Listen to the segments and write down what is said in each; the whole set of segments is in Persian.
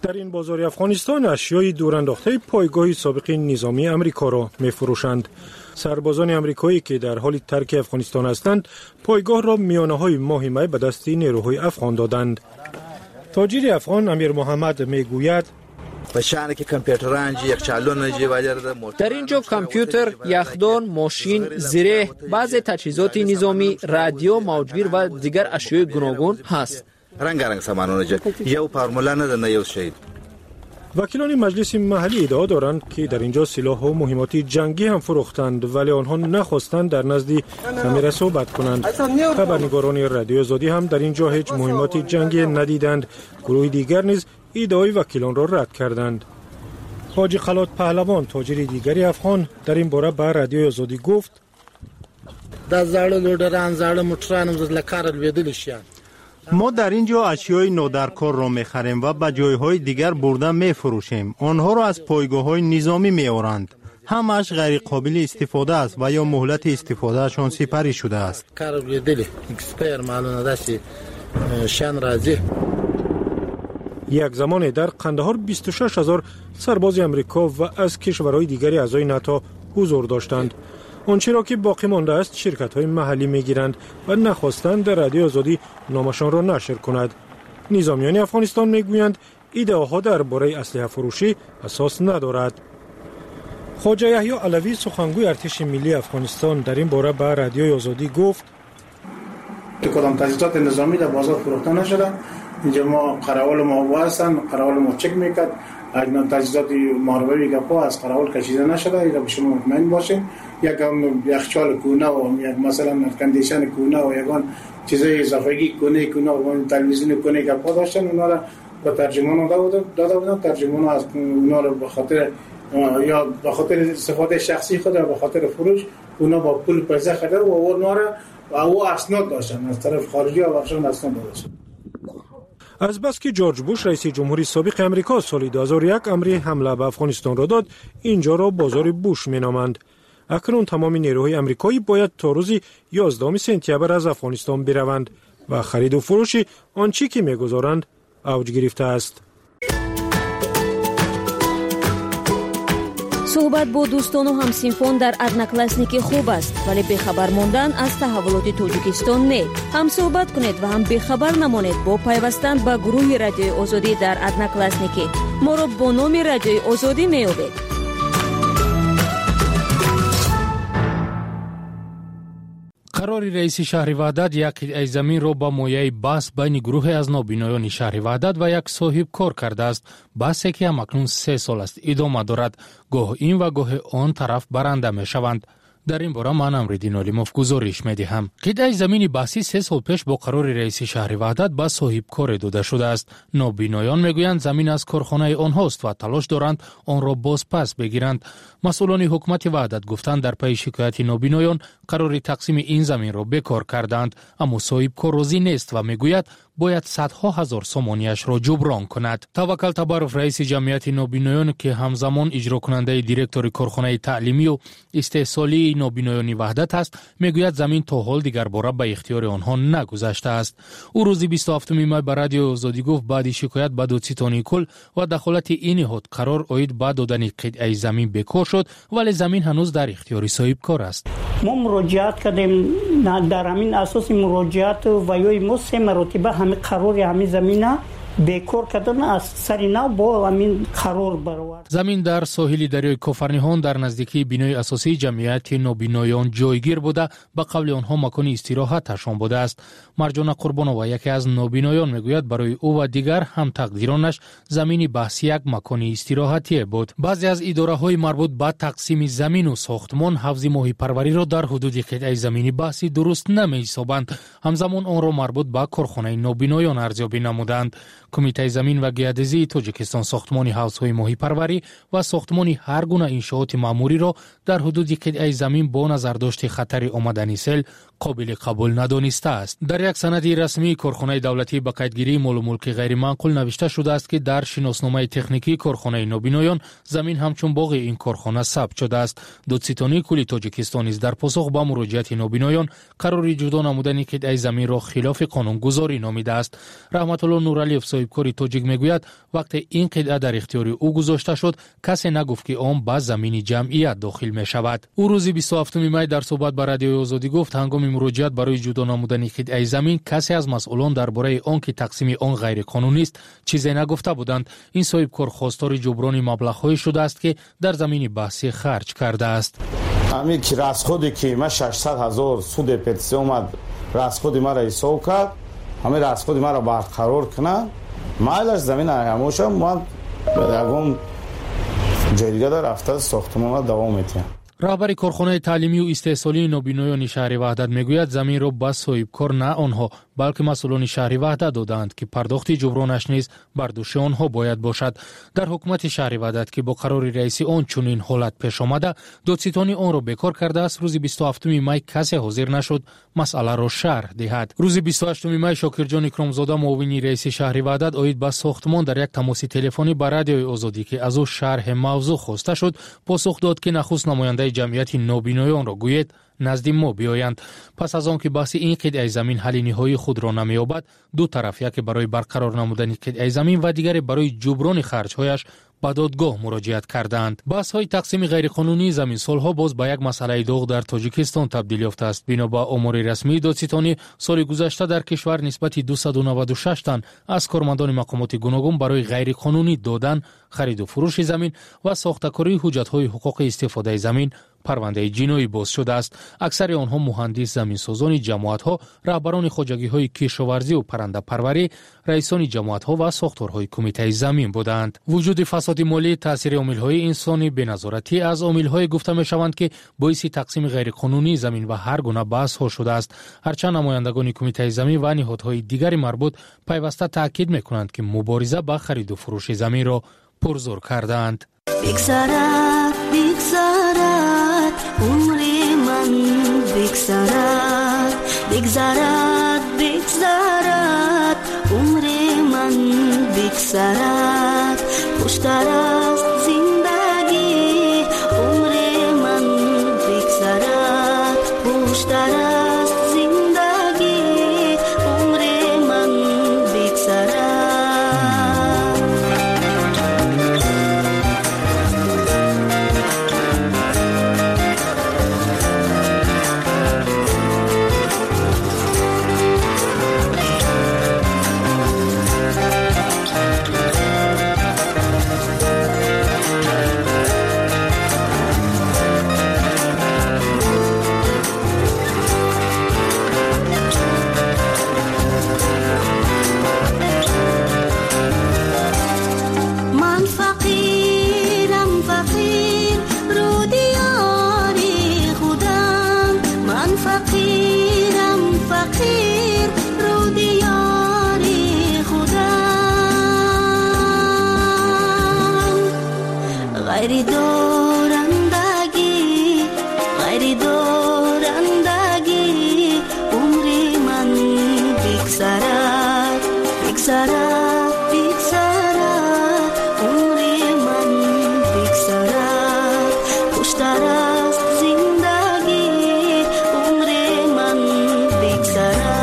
در این بازار افغانستان اشیای دورانداخته پایگاه سابق نظامی امریکا را می‌فروشند. سربازان امریکایی که در حال ترک افغانستان هستند پایگاه را میانه‌های ماه می به دست نیروهای افغان دادند. تاجر افغان امیر محمد میگوید در اینجا کامپیوتر، یخدان، ماشین، زره، بعض تجهیزات نظامی، رادیو، موجگیر و دیگر اشیاء گوناگون هست. رنگارنگ سامانونه یو فرمولا نه نه یو شی. وکیلان مجلس محلی ادعا دارند که در اینجا سلاح و مهمات جنگی هم فروختند، ولی آنها نخواستند در نزد کامرا صحبت کنند. خبرنگاران رادیو آزادی هم در اینجا هیچ مهمات جنگی ندیدند. گروه دیگر نیز ادعای وکیلان را رد کردند. حاجی خلات پهلوان تاجر دیگری افغان در این باره به رادیو آزادی گفت: ما در اینجا اشیای نادرکار را می‌خریم و به جایهای دیگر برده می‌فروشیم. آنها را از پایگاه‌های نظامی می‌آورند. همش غیر قابل استفاده است و یا مهلت استفادهشان سپری شده است. یک زمان در قندهار 26,000 سرباز امریکا و از کشورهای دیگری اعضای ناتو حضور داشتند. آنچه را که باقی مانده است شرکت‌های محلی می‌گیرند و نخواستند در رادیو آزادی نامشان را نشر کند. نظامیان افغانستان می‌گویند ایده‌ها درباره اسلحه فروشی اساس ندارد. خواجه یحیی علوی سخنگوی ارتش ملی افغانستان در این باره به رادیو آزادی گفت: کدام تجهیزات نظامی در بازار فروخته نشده. اینجا ما قراول ما واسن قراول ما چک میکرد. اگر تجهیزات ماروی گپا از قراول کشیده نشده، اینا به شما مطمئن باشین. یک یخچال کونه و یک مثلا کندیشن کونه و یگان چیزای اضافه‌ای کونه و تلویزیون کونه گپا داشتن، اونا را به ترجمان داده بودن. ترجمان از اونا را به خاطر یا به خاطر استفاده شخصی خود یا به خاطر فروش اونا با پول پیسه خریدن و اونا را و او اسناد داشتن از طرف خارجی و افشان اسناد داشتن. از بس که جورج بوش رئیس جمهوری سابق امریکا سال 2001 امر حمله به افغانستان را داد، اینجا را بازار بوش مینامند. اکنون تمام نیروهای امریکایی باید تا روز 11 سپتامبر از افغانستان بروند و خرید و فروش آنچه که میگذارند اوج گرفته است. صحبت با دوستان و همسینفان در ادناکلاسنیک خوب است، ولی بخبر ماندن از تحولات تاجیکستان نه. هم صحبت کنید و هم بخبر نمانید با پیوستن به گروه رادیوی آزادی در ادناکلاسنیک. ما را با نام رادیوی آزادی میابید. قرار رئیس شهر وحدت یک قطعه زمین را با مایه بحث بین گروه از نابینایان شهر وحدت و یک صاحب کار کرده است. بحثی که همکنون 3 سال است ادامه دارد. گاه این و گاه آن طرف برنده می شوند. در این باره من امردین علیموف گزارش می دهم. قطعه زمین بحثی 3 سال پیش با قرار رئیس شهر وحدت به صاحب کار داده شده است. نابینایان میگویند زمین از کارخانه آنهاست و تلاش دارند آن را باز پس بگیرند. مسئولان حکومت وحدت گفتند در پی شکایت نابینایان قرار تقسیم این زمین را بکار کردند، اما صاحب کار راضی نیست و میگوید باید صدها هزار سامانیش را جبران کند. توکل تبارف رئیس جمعیت نابینایان که همزمان اجرا کننده دیرکتور کارخانه تعلیمی و استحصالی نابینایان وحدت است، میگوید زمین تا حال دیگر باره به اختیار آنها نگذشته است. او روز 27 می به رادیو آزادی گفت بعد شکایت به دادستانی کل و دخالت این نهاد قرار آید به دادن قطعه زمین بکار شد، ولی زمین هنوز در اختیار صاحب کار است. ما مراجعت کردیم، در همین اساس مراجعت و یوی ما 3 مرتبه همین قرار همین زمینه بکار کردن از سر نو با همین قرار برآورد. زمین در ساحل دریای کافرنهان در نزدیکی بینای اساسی جمعیت نابینایان جایگیر بوده. به قول آنها مکان استراحتشان بوده است. مرجان قربانова یکی از نابینایان میگوید برای او و دیگر هم تقدیرانش زمین بحثی یک مکان استراحتی بود. بعضی از اداره‌های مربوط به تقسیم زمین و ساختمان حفظ ماهی پروری را در حدود قطعه زمینی بحثی درست نمی‌حسابند. همزمان آن را مربوط به کارخانه نابینایان ارزیابی نمودند. کمیته زمین و گیاه‌دزی تاجیکستان ساختمان حوض‌های ماهی پروری و ساختمان هر گونه انشاءات معمولی را در حدود قطعه زمین با نظر داشت خطر آمدن سیل، قابل قبول ندانسته است. در یک سند رسمی کارخانه دولتی به قیدگیری مال و ملک غیر منقول نوشته شده است که در شناسنامه تکنیکی کارخانه نابینایان زمین همچون باغ این کارخانه ثبت شده است. دادستانی کلی تاجیکستان نیز در پاسخ به مراجعت نابینایان قرار جدا نمودن قطعه زمین را خلاف قانونگذاری نامیده است. رحمت الله نورعلیف صاحبکار تاجیک میگوید وقتی این قطعه در اختیار او گذاشته شد کسی نگفت که آن به زمین جمعیت داخل می شود. او روز 27 می در صحبت با رادیوی آزادی گفت هنگام مراجعت برای جدا نمودن قطعه زمین کسی از مسئولان درباره آن که تقسیم آن غیر قانونی است چیزی نگفته بودند. این صاحبکار خواستار جبران مبلغ‌های شده است که در زمین بحثی خرج کرده است. همین که راسخودی که ما 600,000 سود پتیسیون اومد راسخودی ما را حساب کرد همین راسخودی ما را برقرار کنه مایلش زمین هموشم ما یگون جای دیگه در رفته ساختمان دوام میتیم. رهبر کارخانه تعلیمی و استحصالی نابینایان شهر وحدت میگوید زمین را به صاحبکار نه آنها بلکه مسئولان شهر وحدت دادند که پرداخت جبرانش نیز بر دوش آنها باید باشد. در حکومت شهر وحدت که با قرار رئیس آن چنین حالت پیش آمده دادستانی آن را بیکار کرده است. روز 27 می کسی حاضر نشد مسئله را شرح دهد. روز 28 می شاکرجان اکرامزاده معاون رئیس شهر وحدت عاید به ساختمان در یک تماس تلفنی با رادیوی آزادی که از او شرح موضوع خواسته شد پاسخ داد که نخست نماینده جمعیت نابینایان را گوید نزد ما بیایند. پس از آن که بحث این قطعه زمین حل نهایی خود را نمی‌یابد دو طرف یک برای برقرار نمودن قطعه زمین و دیگر برای جبران خرج‌هایش به دادگاه مراجعت کردند. بحث‌های تقسیم غیرقانونی زمین سالها باز به یک مسئله داغ در تاجیکستان تبدیل یافته است. بنا به آمار رسمی دادستانی سال گذشته در کشور نسبت 296 تن از کارمندان مقامات گوناگون برای غیرقانونی دادن، خرید و فروش زمین و ساخته‌کاری حجت‌های حقوق استفاده زمین پرونده جنایی باز شده است. اکثر آنها مهندس زمینسازان جماعت‌ها، رهبران خواجگی‌های کشاورزی و پرنده پروری، رئیسان جماعت‌ها و ساختارهای کمیته زمین بودند. وجود فساد مالی، تاثیر عامل‌های انسانی بی‌نظارتی از عامل‌های گفته می‌شوند که باعث تقسیم غیرقانونی زمین و هر گونه بحث‌ها شده است. هرچند نمایندگان کمیته زمین و نهادهای دیگر مربوط پیوسته تاکید می‌کنند که مبارزه با خرید و فروش زمین را پرزور کردند. عمر من بگذرد عمر من بگذرد خوشتر است زندگی عمر من بگذرد خوشتر است زندگی عمر من بگذرد. غیری دارندگی عمر من بگذرد عمر من بگذرد خوشتر است زندگی عمر من بگذرد.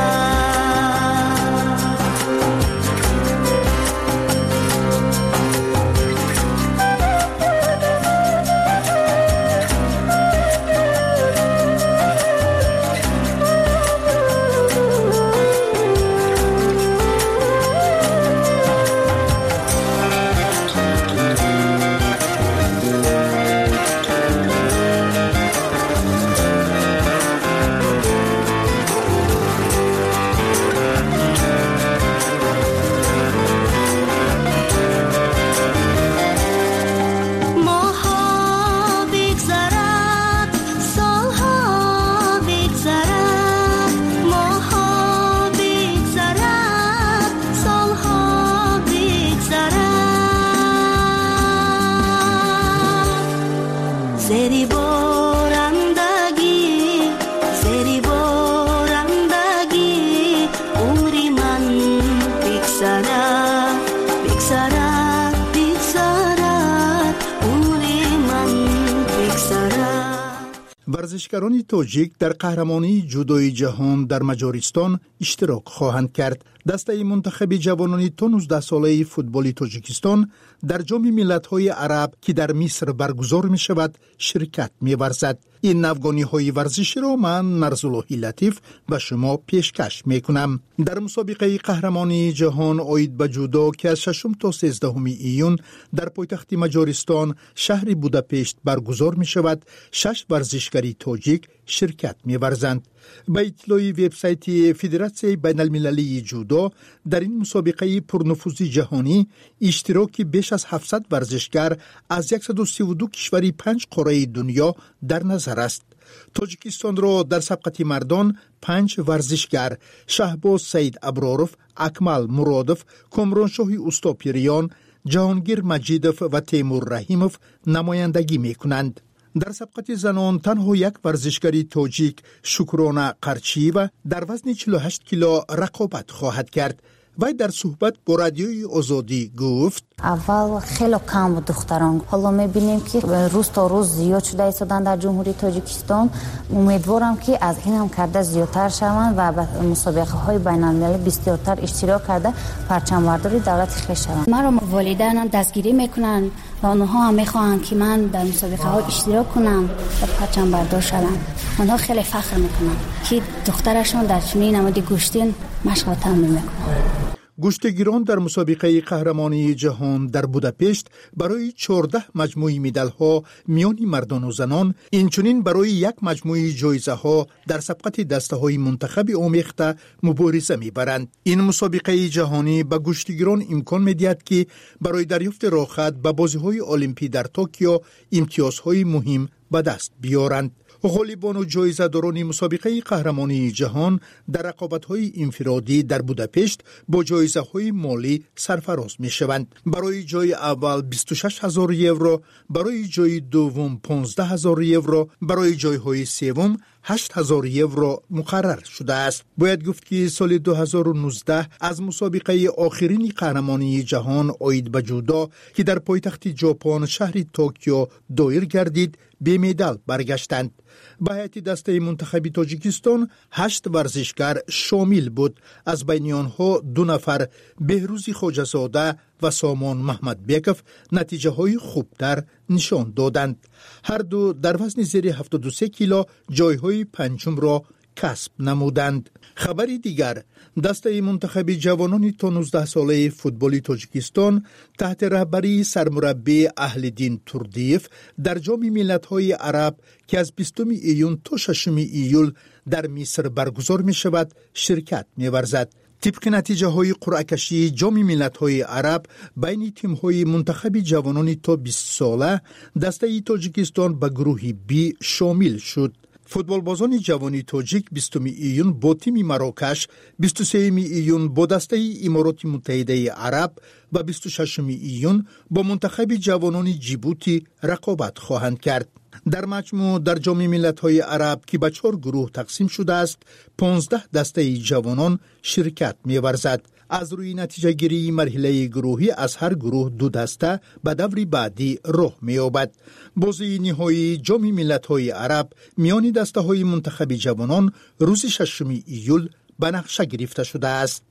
ورزشکاران تاجیک در قهرمانی جودوی جهان در مجارستان اشتراک خواهند کرد. دسته منتخب جوانان تا 19 ساله فوتبال تاجیکستان در جام ملت‌های عرب که در مصر برگزار می شود شرکت می ورزد. این نوگانی های ورزشی را من نرزاللهی لطیف به شما پیشکش می کنم. در مسابقه قهرمانی جهان آید به جودو که از 6 تا 13 ایون در پایتخت مجارستان شهر بوداپشت برگزار می شود، 6 ورزشکاری تاجیک شرکت می ورزند. به اطلاع وبسایت فدراسیون بین المللی جودو در این مسابقه پرنفوذ جهانی اشتراک بیش از 700 ورزشکار از 132 کشور 5 قاره دنیا در نظر است. تاجیکستان را در سبقت مردان 5 ورزشکار شهباز سید ابراروف، اکمل مرادوف، کامرانشاه استاپیریان، جهانگیر مجیدوف و تیمور رحیموف نمایندگی می کنند. در سبقت زنان تنها یک ورزشکاری تاجیک شکرانه قرچیوه در وزن 48 کیلو رقابت خواهد کرد. وی در صحبت با رادیوی آزادی گفت اول خیلی کم بود دختران، حالا میبینیم که روز تا روز زیاد شده ایستادن در جمهوری تاجیکستان. امیدوارم که از این هم کرده زیادتر شوند و به مسابقه های بین المللی بسیارتر اشتراک کرده پرچم برداری دولت خویش شوند. مرا والدینم دستگیری میکنن و آنها هم میخواهند که من در مسابقه ها اشتراک کنم و پرچم بردار شوم. آنها خیلی فخر میکنن که دخترشون در چنین نماد گشتین مشق تمرین میکنن. گشتگیران در مسابقه قهرمانی جهان در بوداپشت برای 14 مجموعه مدال ها میان مردان و زنان، اینچنین برای یک مجموعه جایزه ها در سبقت دسته های منتخب آمیخته مبارزه میبرند. این مسابقه جهانی به گشتگیران امکان میدهد که برای دریافت راحت به بازی های المپی در توکیو امتیازهای مهم به دست بیارند. غالبان و جایزه داران مسابقه قهرمانی جهان در رقابت‌های انفرادی در بوداپشت با جایزه‌های مالی سرفراز می‌شوند. برای جای اول 26,000 یورو، برای جای دوم 15,000 یورو، برای جای‌های سوم 8,000 یورو مقرر شده است. باید گفت که سال 2019 از مسابقه آخرین قهرمانی جهان آید به جودو که در پایتخت ژاپن شهر توکیو دایر گردید به مدال برگشتند. به هیئت دسته منتخب تاجیکستان 8 ورزشکار شامل بود. از بین آنها 2 نفر بهروز خواجه‌زاده و سامان محمد بیکف نتیجه های خوبتر نشان دادند. هر دو در وزن زیر 73 کیلو جایهای پنجم را کسب نمودند. خبری دیگر، دسته منتخب جوانان تا 19 ساله فوتبال تاجیکستان تحت رهبری سرمربی اهل‌دین توردیف در جام ملت‌های عرب که از 20 ایون تا 6 ایول در مصر برگزار می شود شرکت می ورزد. طبق نتیجه های قرعه کشی جام ملت‌های عرب بین تیم های منتخب جوانان تا 20 ساله، دسته تاجیکستان به گروه بی شامل شد. فوتبال بازان جوانی تاجیک 20 ایون با تیم مراکش، 23 ایون با دسته امارات متحده عرب و 26 ایون با منتخب جوانان جیبوتی رقابت خواهند کرد. در مجموع در جام ملت‌های عرب که به 4 گروه تقسیم شده است، 15 دسته جوانان شرکت می‌ورزد. از روی نتیجه گیری مرحله گروهی از هر گروه 2 دسته به دور بعدی راه می‌یابد. بازی نهایی جام ملت‌های عرب میان دسته‌های منتخب جوانان روز 6 ایول به نقشه گرفته شده است.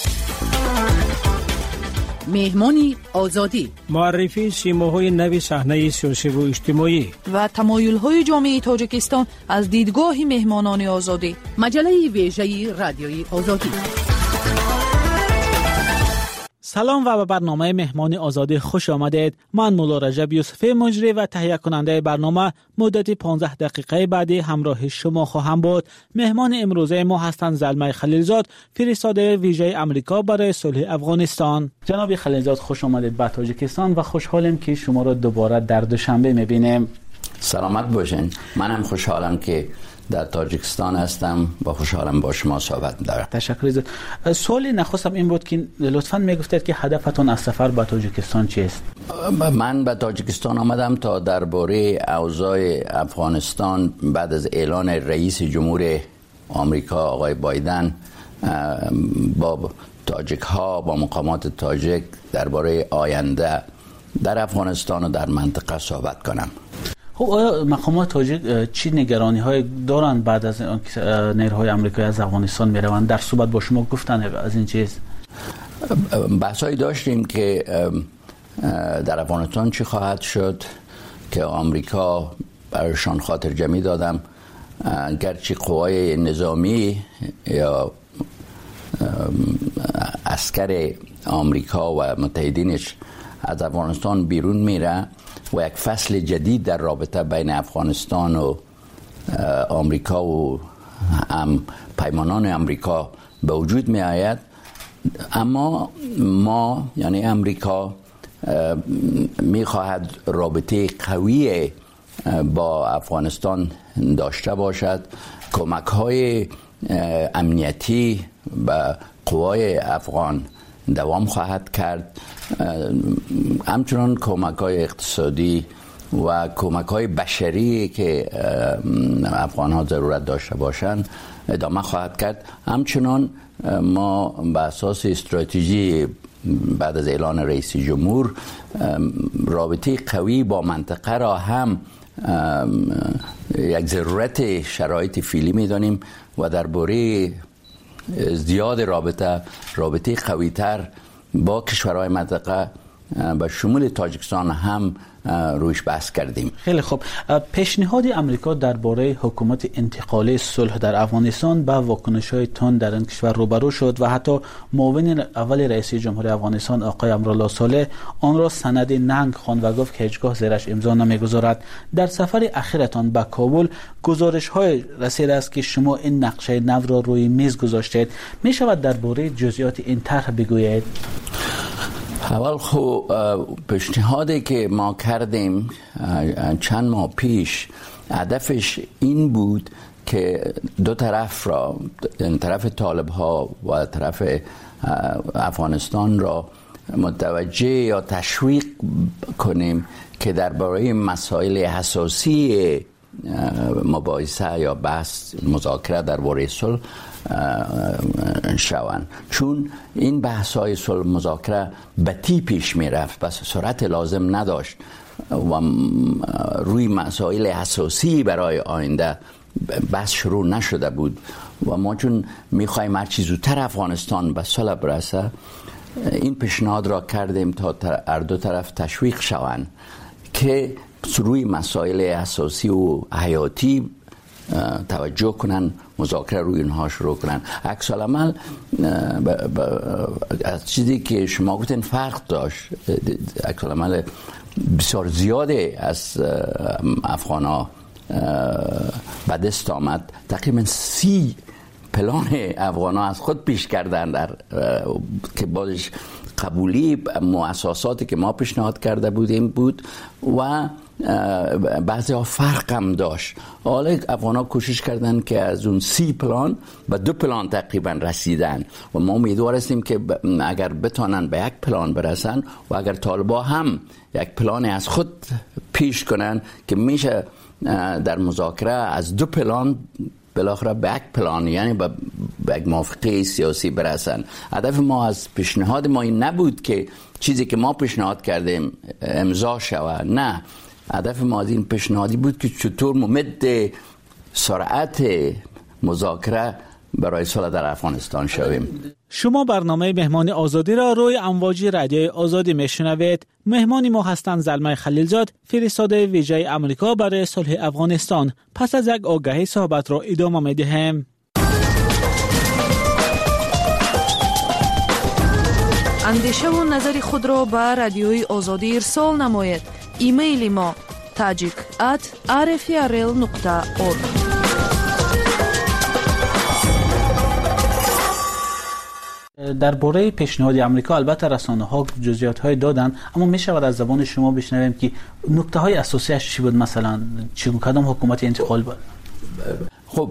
مهمانی آزادی، معرفی سیماهای نو صحنه سیاسی و اجتماعی و تمایل‌های جامعه تاجیکستان از دیدگاه مهمانان آزادی. مجله ویژه رادیوی آزادی. سلام و به برنامه مهمان آزادی خوش آمدید. من مولا رجب یوسفی مجری و تهیه کننده برنامه مدت 15 دقیقه بعدی همراه شما خواهم بود. مهمان امروزه ما هستند زلمه خلیلزاد، فرستاده ویژه امریکا برای صلح افغانستان. جناب خلیلزاد خوش آمدید به تاجیکستان و خوشحالم که شما را دوباره در دوشنبه می‌بینیم. سلامت باشین. منم خوشحالم که در تاجیکستان هستم و خوشحالم با شما صحبت دارم. تشکر. سوال نخستم این بود که لطفاً میگفتید که هدفتون از سفر به تاجیکستان چیست؟ من به تاجیکستان آمدم تا درباره اوضاع افغانستان بعد از اعلان رئیس جمهور آمریکا آقای بایدن با تاجیک ها، با مقامات تاجیک درباره آینده در افغانستان و در منطقه صحبت کنم. خب آیا مقامات تاجیک چی نگرانی های دارند بعد از اینکه نیروهای آمریکایی از افغانستان میروند؟ در صحبت با شما گفتن از این چیز؟ بحثایی داشتیم که در افغانستان چی خواهد شد که آمریکا برایشان خاطر جمعی دادم، گرچه قوای نظامی یا عسکر آمریکا و متحدینش از افغانستان بیرون میره و یک فصل جدید در رابطه بین افغانستان و آمریکا و پیمانان آمریکا به وجود می آید، اما ما یعنی آمریکا می خواهد رابطه قوی با افغانستان داشته باشد، کمک های امنیتی به قوای افغان دوام خواهد کرد، همچنان کمک های اقتصادی و کمک های بشری که افغان ها ضرورت داشته باشند ادامه خواهد کرد. همچنان ما به اساس استراتژی بعد از اعلان رئیس جمهور رابطه قوی با منطقه را هم یک ضرورت شرایط فعلی می‌دانیم و درباره زیاد رابطه قوی‌تر با کشورهای منطقه به شمول تاجیکستان هم روش بحث کردیم. خیلی خوب. پیشنهاد آمریکا درباره حکومت انتقالی صلح در افغانستان با واکنش‌های تند در این کشور روبرو شد و حتی معاون اول رئیس جمهور افغانستان آقای امرالله صالح آن را سند ننگ خواند و گفت که هیچگاه زیرش امضا نمی‌گذارد. در سفر اخیرتان به کابل گزارش‌های رسیده است که شما این نقشه نو را روی میز گذاشتید. می‌شود درباره جزئیات این طرح بگویید؟ اول خب پیشنهادی که ما کردیم چند ماه پیش هدفش این بود که دو طرف را، طرف طالب ها و طرف افغانستان را متوجه یا تشویق کنیم که درباره مسائل حساسی مباحثه یا بحث مذاکره درباره صلح شوند، چون این بحث‌های صلح مذاکره بطی پیش می‌رفت، بس سرعت لازم نداشت و روی مسائل حساسی برای آینده بحث شروع نشده بود و ما چون می‌خوایم هر چی زودتر افغانستان به صلح برسه این پیشنهاد را کردیم تا هر دو طرف تشویق شوند که روی مسائل اساسی و حیاتی توجه کنن، مذاکره روی اینها شروع کنن. عکس العمل از چیزی که شما گفتین فرق داشت، عکس العمل بسیار زیاده از افغانا به دست آمد. تقریبا 30 پلان افغانا از خود پیش کردن در که بازش قبولی مؤسساتی که ما پیشنهاد کرده بودیم بود و بعضی ها فرق هم داشت. حالا افغان ها کوشش کردن که از اون 30 پلان به 2 پلان تقریبا رسیدن و ما امیدوار هستیم که اگر بتانن به 1 پلان برسن و اگر طالبا هم 1 پلان از خود پیش کنن که میشه در مذاکره از 2 پلان بالاخره به 1 پلان یعنی به یک موافقه سیاسی برسن. هدف ما از پیشنهاد ما این نبود که چیزی که ما پیشنهاد کردیم امضا شود، نه، هدف ما از این پیشنهادی بود که چطور ممد سرعت مذاکره برای صلح در افغانستان شویم. شما برنامه مهمان آزادی را روی امواج رادیوی آزادی میشنوید. مهمان ما هستند زلمه خلیلزاد، فرستاده ویژه آمریکا برای صلح افغانستان. پس از یک آگهی صحبت را ادامه میدهیم. اندیشه و نظر خود را به رادیوی آزادی ارسال نمایید. ایمیل ما tajik@rfrl.org. درباره پیشنهاد آمریکا البته رسانه‌ها جزئیات‌های دادن، اما می‌شود از زبان شما بشنویم که نکته‌های اساسیش چی بود؟ مثلا چگونه کدام حکومت انتقال بود؟ خب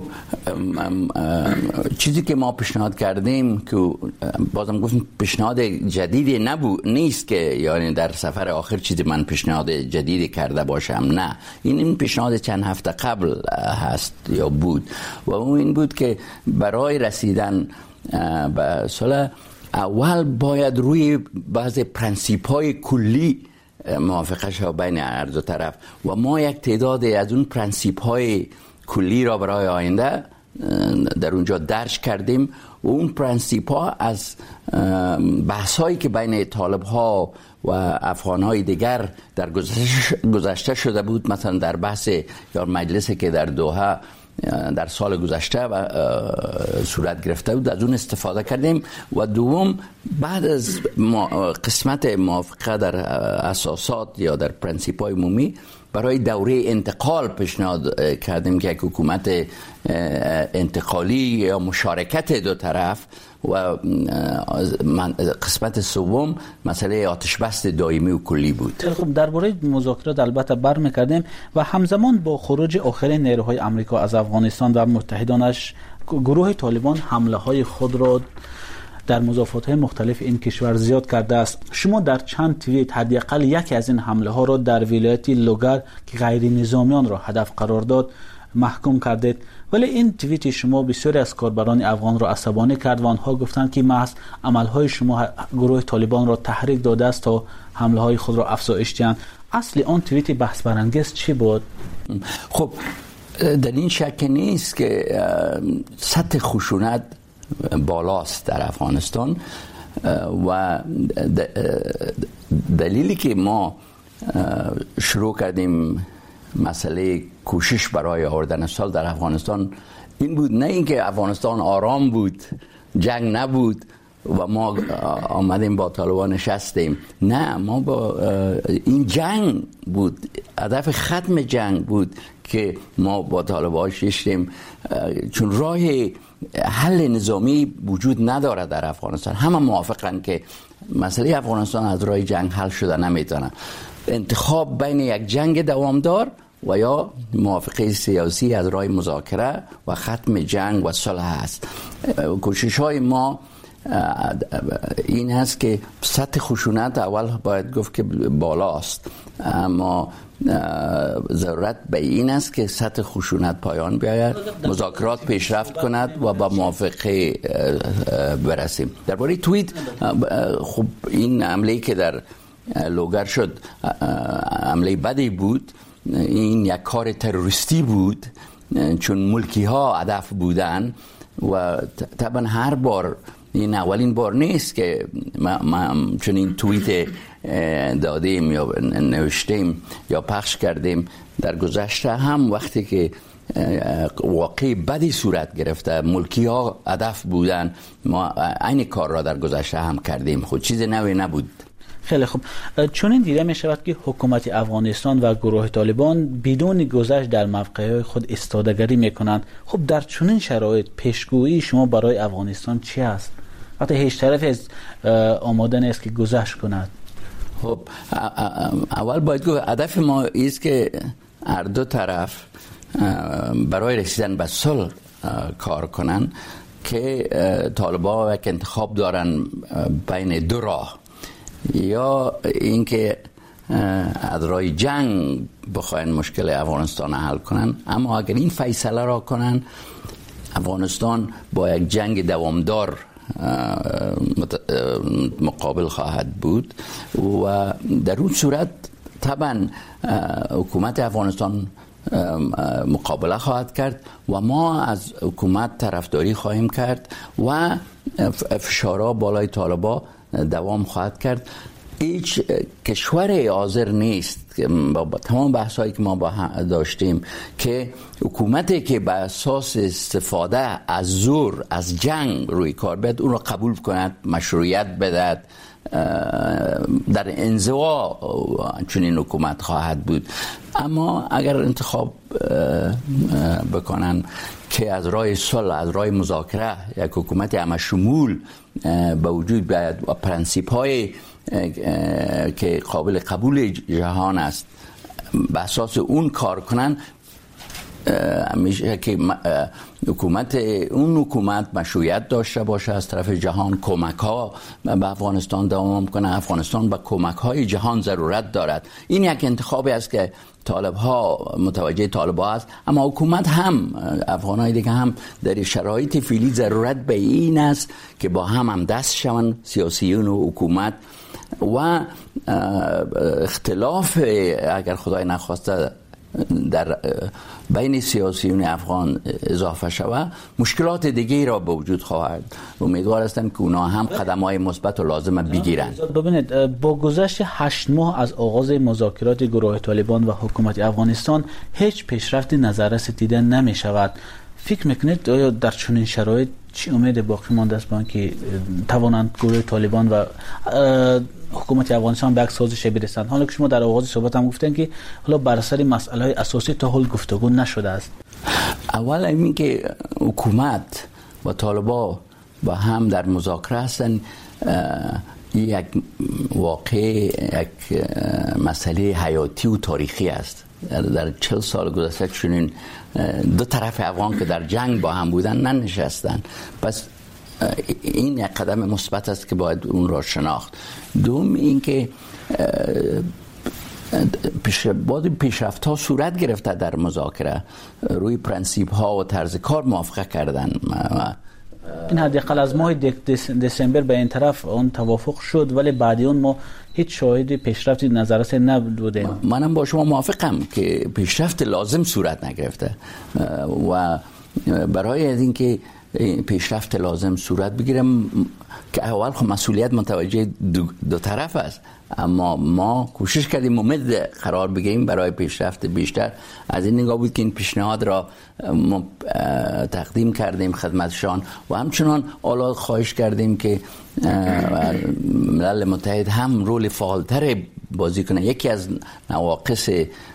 چیزی که ما پیشنهاد کردیم که بازم گفتم پیشنهاد جدیدی نیست که یعنی در سفر آخر چیزی من پیشنهاد جدیدی کرده باشم، نه، این پیشنهاد چند هفته قبل هست یا بود و اون این بود که برای رسیدن به صلح اول باید روی بعض پرنسیپ‌های کلی موافقه شد بین هر دو طرف و ما یک تعداد از اون پرنسیپ های کلی را برای آینده در اونجا درج کردیم و اون پرنسیپ ها از بحث هایی که بین طالب ها و افغان های دیگر در گذشته شده بود، مثلا در بحث یا مجلسی که در دوحه در سال گذشته و صورت گرفته بود، از اون استفاده کردیم. و دوم بعد از قسمت موافقه در اساسات یا در پرنسیپ های عمومی برای دوره انتقال پیشنهاد کردیم که یک حکومت انتقالی یا مشارکت دو طرف و قسمت سوم مسئله آتش بس دائمی و کلی بود. خب درباره مذاکرات البته برمی‌گردیم و همزمان با خروج آخرین نیروهای آمریکا از افغانستان و متحدانش، گروه طالبان حمله‌های خود را در مضافات‌های مختلف این کشور زیاد کرده است. شما در چند توییت حداقل یکی از این حمله‌ها را در ولایت لوگر که غیر نظامیان را هدف قرار داد محکوم کردید، ولی این توییت شما بسیاری از کاربران افغان را عصبانی کرد و آنها گفتند که محض عمل‌های شما گروه طالبان را تحریک داده است تا حمله‌های خود را افزایش دهند. اصل آن توییت بحث برانگیز چی بود؟ خب در این شک نیست که سطح خشونت بالاست در افغانستان و دلیلی که ما شروع کردیم مسئله کوشش برای آوردن صلح در افغانستان این بود، نه اینکه افغانستان آرام بود، جنگ نبود و ما آمدیم با طالبان نشستیم، نه، ما با این جنگ بود، هدف ختم جنگ بود که ما با طالبان شدیم، چون راه حل نظامی وجود نداره در افغانستان. همه موافقن که مسئله افغانستان از راه جنگ حل شده نمیتونه. انتخاب بین یک جنگ دوامدار و یا موافقه سیاسی از راه مذاکره و ختم جنگ و صلح است. کوشش های ما این هست که سطح خشونت اول باید گفت که بالاست، اما ضرورت به این است که سطح خشونت پایان بیاید، مذاکرات پیشرفت کند و با موافقه برسیم. درباره توییت، خب این عمله که در لوگر شد عمله بدی بود، این یک کار تروریستی بود چون ملکی ها هدف بودن و طبعا هر بار این اولین بار نیست که ما چون این توییت دادیم یا نوشتیم یا پخش کردیم. در گذشته هم وقتی که واقعی بدی صورت گرفته، ملکی ها هدف بودن، ما این کار را در گذشته هم کردیم، خود چیز نوی نبود. خیلی خوب. چون این دیده می شود که حکومت افغانستان و گروه طالبان بدون گذشت در موقعهای خود استادگری می کنند. خب در چنین شرایط پیشگویی شما برای افغانستان چی است؟ وقتی هیچ طرف از آماده نیست که گذشت کند. خب اول باید گفت هدف ما است که هر دو طرف برای رسیدن به صلح کار کنن که طالبان یک انتخاب دارن بین دو راه، یا اینکه از راه جنگ بخواین مشکل افغانستان حل کنن، اما اگر این فیصله را کنن افغانستان با یک جنگ دوامدار مقابل خواهد بود و در اون صورت طبعا حکومت افغانستان مقابله خواهد کرد و ما از حکومت طرفداری خواهیم کرد و فشارها بالای طالبان دوام خواهد کرد. هیچ کشور حاضر نیست با تمام بحثایی که ما داشتیم که حکومتی که به اساس استفاده از زور از جنگ روی کار بیاد اون رو قبول کند، مشروعیت بدهد. در انزوا چنین حکومت خواهد بود. اما اگر انتخاب بکنن که از راه صلح، از راه مذاکره یک حکومت همه شمول به وجود بیاید و پرنسیپ های که قابل قبول جهان است به اساس اون کار کنن، میشه که حکومت مشروعیت داشته باشه از طرف جهان، کمک ها به افغانستان دوام کنه. افغانستان به کمک های جهان ضرورت دارد. این یک انتخابی است که طالب ها متوجه طالب ها است، اما حکومت هم افغان های دیگه هم در شرایط فعلی ضرورت به این است که با هم دست شوند، سیاسیون و حکومت و اختلاف اگر خدای نخواسته در بین سیاسیون افغان اضافه شود، مشکلات دیگه را به وجود خواهد. امیدوار هستم که اونا هم قدم‌های مثبت و لازم بگیرند. ببینید، با گذشت 8 ماه از آغاز مذاکرات گروه طالبان و حکومت افغانستان هیچ پیشرفتی نظررس دیده نمی شود. فکر میکنید آیا در چنین شرایط چی امید باقی مانده است با اینکه توانند گروه طالبان و حکومت افغانستان به یک سازش برسند؟ حالا که شما در آغاز صحبت هم گفتن که حالا بر سر مسائل اساسی تا حال گفتگو نشده است. اول اینکه حکومت و طالبان با هم در مذاکره هستند، یک واقع یک مسئله حیاتی و تاریخی است. در 40 سال گذشته چنین دو طرف افغان که در جنگ با هم بودن ننشستن. پس این یک قدم مثبت است که باید اون را شناخت. دوم اینکه پیشرفت ها صورت گرفته در مذاکره، روی پرنسیپ ها و طرز کار موافقه کردن. این حداقل از ماه دسامبر به این طرف اون توافق شد، ولی بعد اون ما هیچ شاهد پیشرفتی نظررس نبودیم. منم با شما موافقم که پیشرفت لازم صورت نگرفته و برای از اینکه پیشرفت لازم صورت بگیرم که اول خب مسئولیت متوجه دو طرف است، اما ما کوشش کردیم امید قرار بگیریم برای پیشرفت بیشتر. از این نگاه بود که این پیشنهاد را تقدیم کردیم خدمتشان و همچنان حالا خواهش کردیم که ملل متحد هم رول فعالتر بازی کنه. یکی از نواقص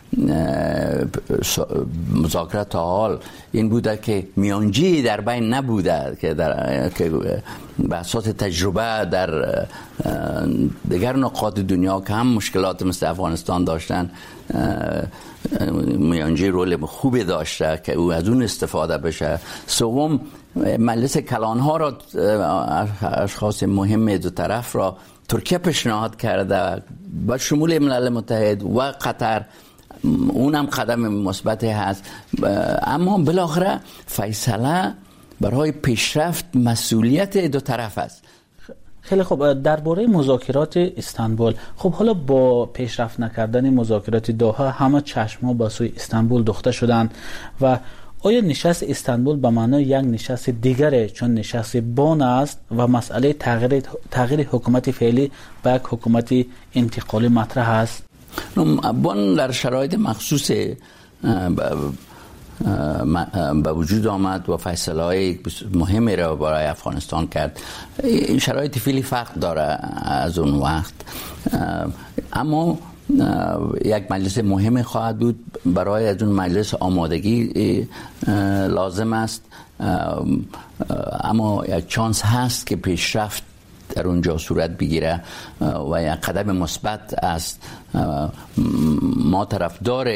مذاکرات تا حال این بوده که میانجی در بین نبوده که به اساس تجربه در دیگر نقاط دنیا که هم مشکلات مثل افغانستان داشتن، میانجی رول خوبی داشته که او از اون استفاده بشه. سوم، مجلس کلانها را، اشخاص مهم دو طرف را ترکیه پیشنهاد کرده با شمول ملل متحد و قطر، اونم قدم مثبتی هست. اما بالاخره فیصله برای پیشرفت مسئولیت دو طرف است. خیلی خوب، درباره مذاکرات استانبول، خب حالا با پیشرفت نکردن مذاکرات دوحه همه چشم‌ها به سوی استانبول دوخته شدند و آیا نشست استانبول به معنای یک نشست دیگره چون نشست بن است و مسئله تغییر حکومت فعلی به یک حکومت انتقالی مطرح است؟ بن در شرایط مخصوص به وجود آمد و فیصله‌های مهمی را برای افغانستان کرد. این شرایط فعلی فرق داره از اون وقت، اما یک مجلس مهم خواهد بود. برای از اون مجلس آمادگی لازم است، اما یک چانس هست که پیشرفت در اونجا صورت بگیره و یک قدم مثبت است. ما طرفدار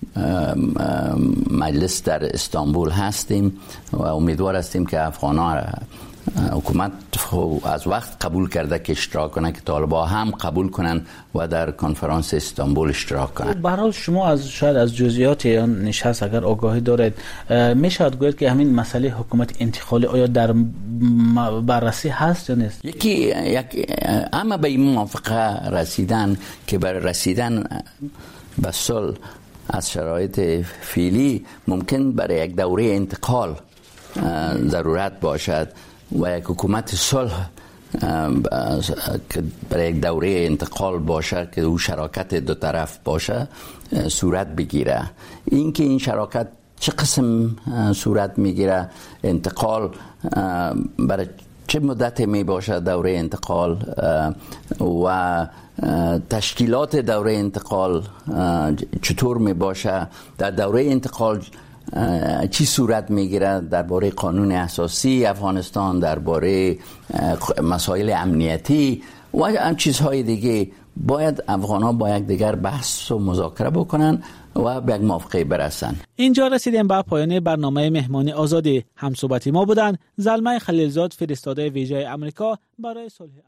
مجلس در استانبول هستیم و امیدوار هستیم که افغان‌ها حکومت از وقت قبول کرده که اشتراک کنه که طالبان هم قبول کنن و در کنفرانس استانبول اشتراک کنن. به هر حال شما شاید از جزئیات آن نشست اگر آگاهی دارید، میشه گوید که همین مسئله حکومت انتقالی آیا در بررسی هست یا نیست؟ اما به این موافقه رسیدن که برای رسیدن به صلح از شرایط فعلی ممکن برای یک دوره انتقال ضرورت باشد و یک حکومت صلح که برای یک دوره انتقال باشه که او شراکت دو طرف باشه صورت بگیره. این که این شراکت چه قسم صورت میگیره، انتقال برای چه مدت می باشه دوره انتقال و تشکیلات دوره انتقال چطور می باشه، در دوره انتقال چی صورت میگیره درباره قانون اساسی افغانستان، درباره مسائل امنیتی و چیزهای دیگه. باید افغان‌ها با یک دیگر بحث و مذاکره بکنن و به یک موافقه برسن. اینجا رسیدیم به پایان برنامه مهمانی آزادی. همصحبت ما بودن زلمه خلیلزاد، فرستاده ویژه آمریکا برای صلح.